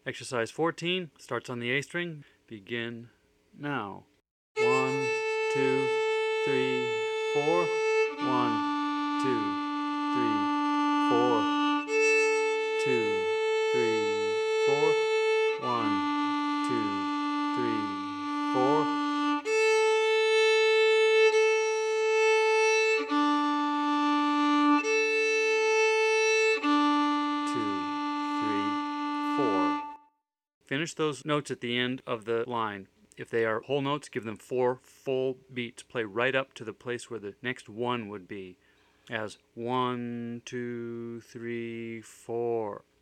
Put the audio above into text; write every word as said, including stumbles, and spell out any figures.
Exercise fourteen starts on the A string. Begin now. One, two, three, four. One, two, three, four. Two, three, four. One, two, three, four. Two, three, four. Finish those notes at the end of the line. If they are whole notes, give them four full beats. Play right up to the place where the next one would be, as one, two, three, four.